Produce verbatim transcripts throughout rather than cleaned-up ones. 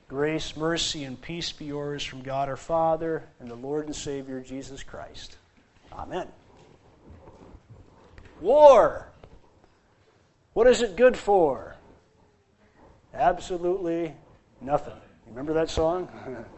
Grace, mercy, and peace be yours from God our Father and the Lord and Savior Jesus Christ. Amen. War. What is it good for? Absolutely nothing. Remember that song?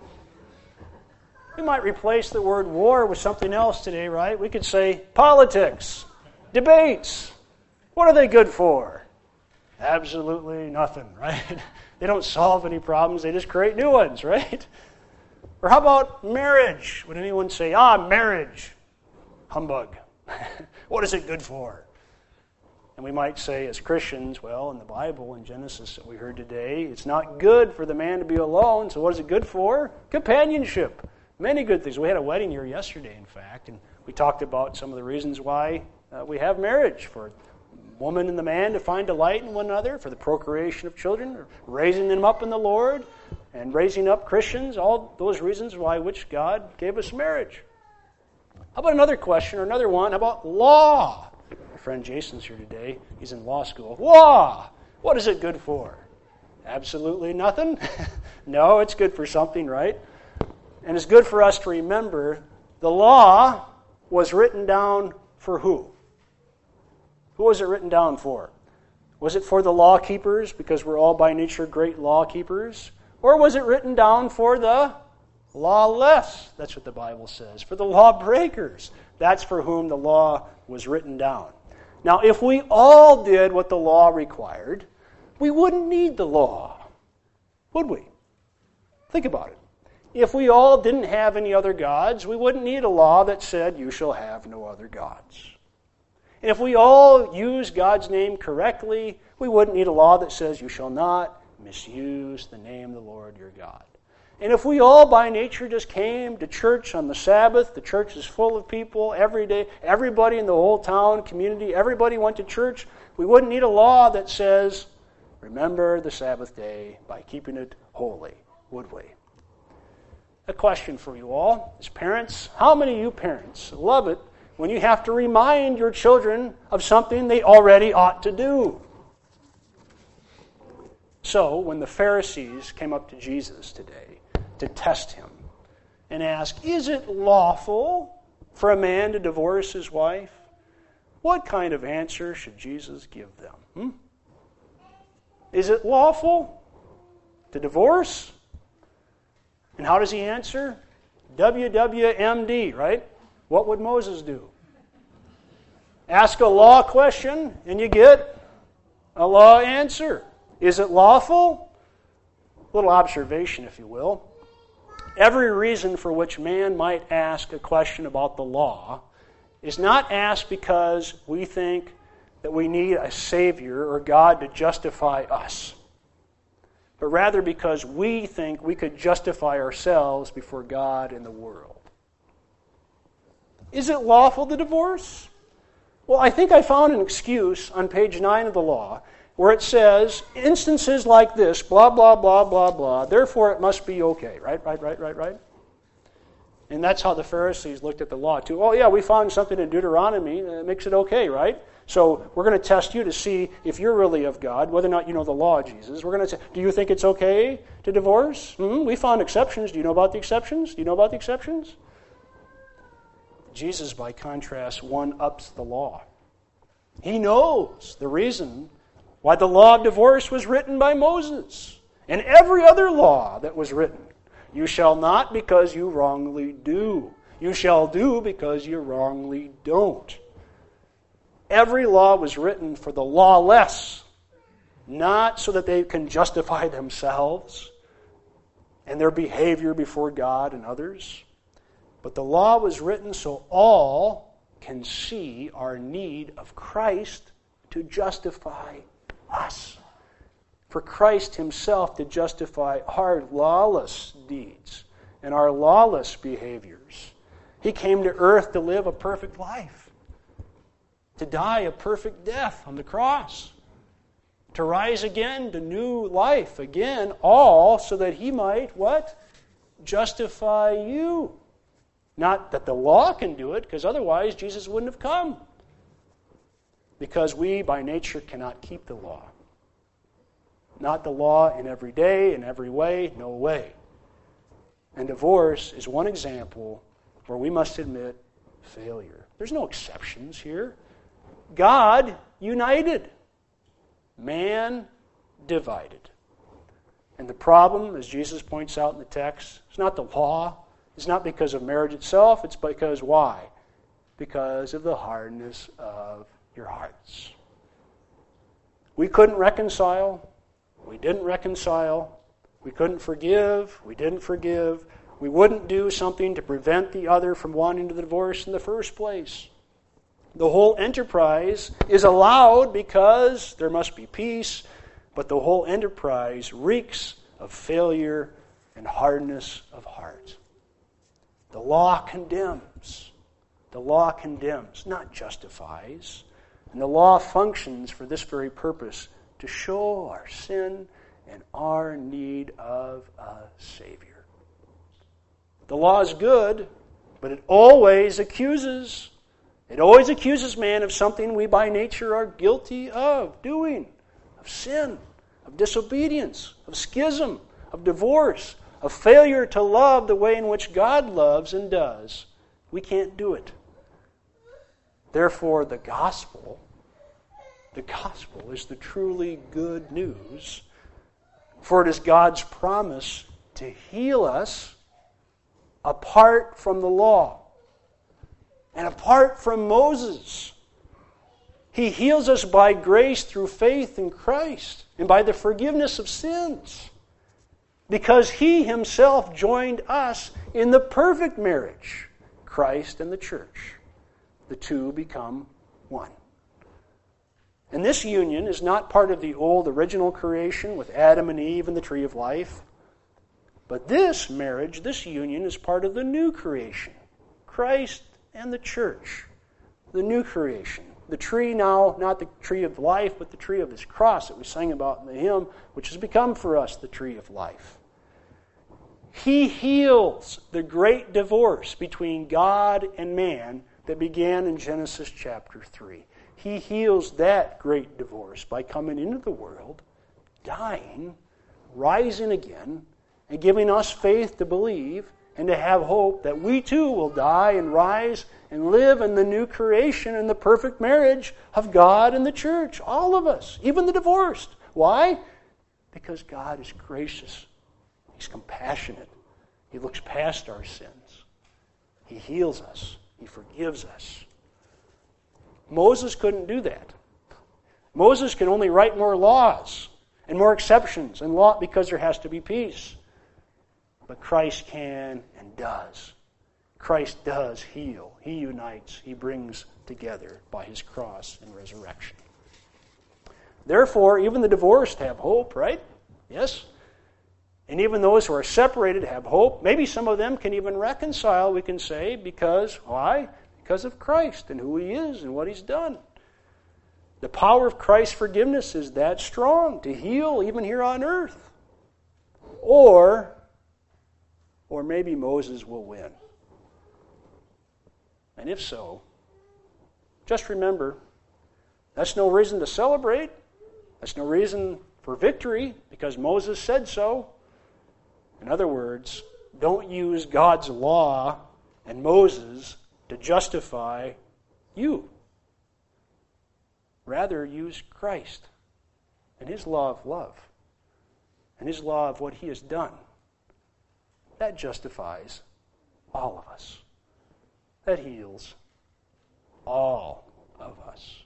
We might replace the word war with something else today, right? We could say politics, debates. What are they good for? Absolutely nothing, right? They don't solve any problems. They just create new ones, right? Or how about marriage? Would anyone say, ah, marriage? Humbug. What is it good for? And we might say as Christians, well, in the Bible, in Genesis that we heard today, it's not good for the man to be alone. So what is it good for? Companionship. Many good things. We had a wedding here yesterday, in fact, and we talked about some of the reasons why uh, we have marriage, for woman and the man to find delight in one another, for the procreation of children, or raising them up in the Lord, and raising up Christians, all those reasons why which God gave us marriage. How about another question, or another one? How about law? My friend Jason's here today. He's in law school. Law! What is it good for? Absolutely nothing? No, it's good for something, right? And it's good for us to remember the law was written down for who? Who was it written down for? Was it for the law keepers, because we're all by nature great law keepers? Or was it written down for the lawless? That's what the Bible says. For the lawbreakers. That's for whom the law was written down. Now, if we all did what the law required, we wouldn't need the law, would we? Think about it. If we all didn't have any other gods, we wouldn't need a law that said, you shall have no other gods. And if we all use God's name correctly, we wouldn't need a law that says, you shall not misuse the name of the Lord your God. And if we all by nature just came to church on the Sabbath, the church is full of people every day, everybody in the whole town, community, everybody went to church, we wouldn't need a law that says, remember the Sabbath day by keeping it holy, would we? A question for you all, as parents. How many of you parents love it when you have to remind your children of something they already ought to do? So, when the Pharisees came up to Jesus today to test him and ask, is it lawful for a man to divorce his wife? What kind of answer should Jesus give them? Hmm? Is it lawful to divorce? And how does he answer? W W M D, right? What would Moses do? Ask a law question and you get a law answer. Is it lawful? A little observation, if you will. Every reason for which man might ask a question about the law is not asked because we think that we need a Savior or God to justify us, but rather because we think we could justify ourselves before God and the world. Is it lawful to divorce? Well, I think I found an excuse on page nine of the law where it says, instances like this, blah, blah, blah, blah, blah, therefore it must be okay. Right, right, right, right, right? And that's how the Pharisees looked at the law too. Oh yeah, we found something in Deuteronomy that makes it okay, right? So we're going to test you to see if you're really of God, whether or not you know the law of Jesus. We're going to say, do you think it's okay to divorce? Hmm? We found exceptions. Do you know about the exceptions? Do you know about the exceptions? Jesus, by contrast, one-ups the law. He knows the reason why the law of divorce was written by Moses and every other law that was written. You shall not because you wrongly do. You shall do because you wrongly don't. Every law was written for the lawless, not so that they can justify themselves and their behavior before God and others. But the law was written so all can see our need of Christ to justify us. For Christ himself to justify our lawless deeds and our lawless behaviors. He came to earth to live a perfect life, to die a perfect death on the cross, to rise again to new life again, all so that he might, what? Justify you. Not that the law can do it, because otherwise Jesus wouldn't have come. Because we, by nature, cannot keep the law. not the law in every day, in every way, no way. And divorce is one example where we must admit failure. There's no exceptions here. God united. Man divided. And the problem, as Jesus points out in the text, is not the law. It's not because of marriage itself. It's because why? Because of the hardness of your hearts. We couldn't reconcile. We didn't reconcile. We couldn't forgive. We didn't forgive. We wouldn't do something to prevent the other from wanting to divorce in the first place. The whole enterprise is allowed because there must be peace, but the whole enterprise reeks of failure and hardness of heart. The law condemns. The law condemns, not justifies. And the law functions for this very purpose, to show our sin and our need of a Savior. The law is good, but it always accuses. It always accuses man of something we by nature are guilty of doing, of sin, of disobedience, of schism, of divorce, of failure to love the way in which God loves and does. We can't do it. Therefore, the gospel, the gospel is the truly good news, for it is God's promise to heal us apart from the law and apart from Moses. He heals us by grace through faith in Christ and by the forgiveness of sins, because He Himself joined us in the perfect marriage, Christ and the church. The two become one. And this union is not part of the old original creation with Adam and Eve and the tree of life. But this marriage, this union, is part of the new creation, Christ and the church. The new creation. The tree now, not the tree of life, but the tree of His cross that we sang about in the hymn, which has become for us the tree of life. He heals the great divorce between God and man that began in Genesis chapter three. He heals that great divorce by coming into the world, dying, rising again, and giving us faith to believe and to have hope that we too will die and rise and live in the new creation and the perfect marriage of God and the church. All of us, even the divorced. Why? Because God is gracious. He's compassionate. He looks past our sins. He heals us. He forgives us. Moses couldn't do that. Moses can only write more laws and more exceptions and law because there has to be peace. But Christ can and does. Christ does heal. He unites. He brings together by His cross and resurrection. Therefore, even the divorced have hope, right? Yes? And even those who are separated have hope. Maybe some of them can even reconcile, we can say, because, why? Because of Christ and who He is and what He's done. The power of Christ's forgiveness is that strong to heal even here on earth. Or, or maybe Moses will win. And if so, just remember, that's no reason to celebrate. That's no reason for victory, because Moses said so. In other words, don't use God's law and Moses to justify you. Rather, use Christ and His law of love and His law of what He has done. That justifies all of us. That heals all of us.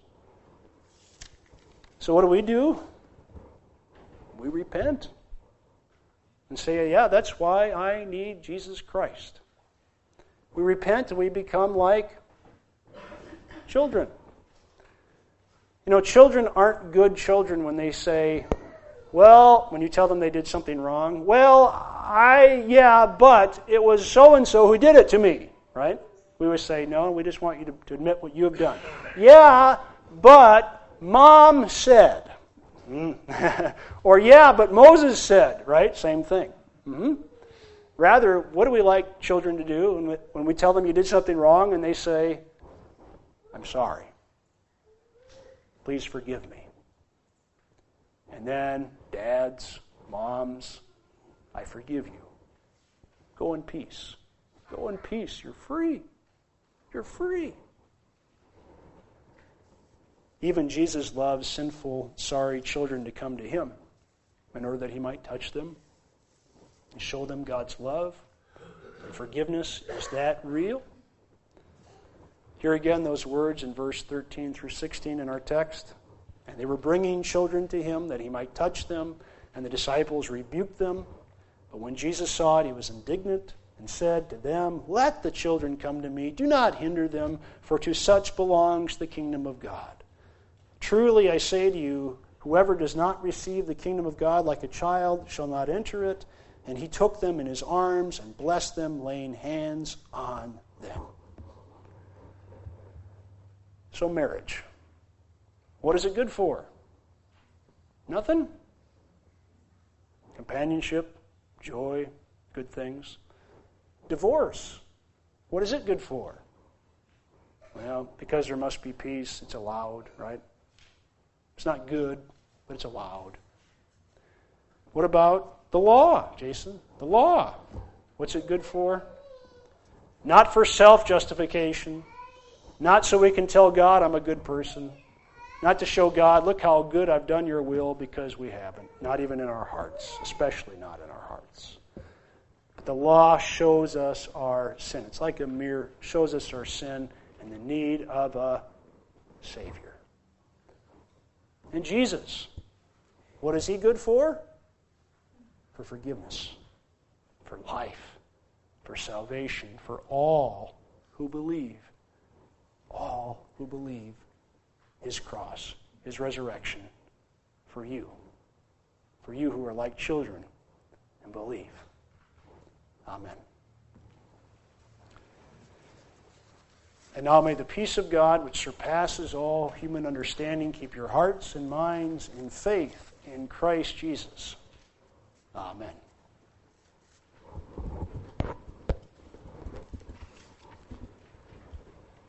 So what do we do? We repent and say, yeah, that's why I need Jesus Christ. We repent and we become like children. You know, children aren't good children when they say, well, when you tell them they did something wrong, well, I, yeah, but it was so-and-so who did it to me, right? We would say, no, we just want you to, to admit what you have done. Yeah, but Mom said. Mm. Or, yeah, but Moses said, right? Same thing. Mm-hmm. Rather, what do we like children to do when we, when we tell them you did something wrong and they say, I'm sorry. Please forgive me. And then Dads, moms, I forgive you. Go in peace. Go in peace. You're free. You're free. Even Jesus loves sinful, sorry children to come to him in order that he might touch them and show them God's love and forgiveness. Is that real? Here again, those words in verse thirteen through sixteen in our text. And they were bringing children to him that he might touch them, and the disciples rebuked them. But when Jesus saw it, he was indignant and said to them, "Let the children come to me. Do not hinder them, for to such belongs the kingdom of God. Truly I say to you, whoever does not receive the kingdom of God like a child shall not enter it." And he took them in his arms and blessed them, laying hands on them. So marriage. What is it good for? Nothing? Companionship, joy, good things. Divorce. What is it good for? Well, because there must be peace, it's allowed, right? It's not good, but it's allowed. What about the law, Jason? The law. What's it good for? Not for self-justification. Not so we can tell God I'm a good person. Not to show God, look how good I've done your will, because we haven't. Not even in our hearts, especially not in our hearts. But the law shows us our sin. It's like a mirror, shows us our sin and the need of a Savior. And Jesus, what is he good for? For forgiveness, for life, for salvation, for all who believe. All who believe his cross, his resurrection, for you. For you who are like children and believe. Amen. And now may the peace of God, which surpasses all human understanding, keep your hearts and minds in faith in Christ Jesus. Amen.